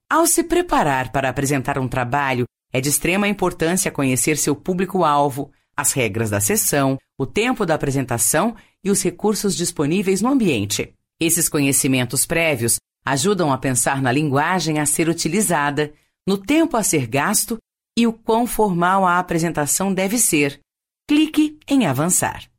Ao se preparar para apresentar um trabalho, é de extrema importância conhecer seu público-alvo, as regras da sessão, o tempo da apresentação e os recursos disponíveis no ambiente. Esses conhecimentos prévios ajudam a pensar na linguagem a ser utilizada, no tempo a ser gasto e o quão formal a apresentação deve ser. Clique em avançar.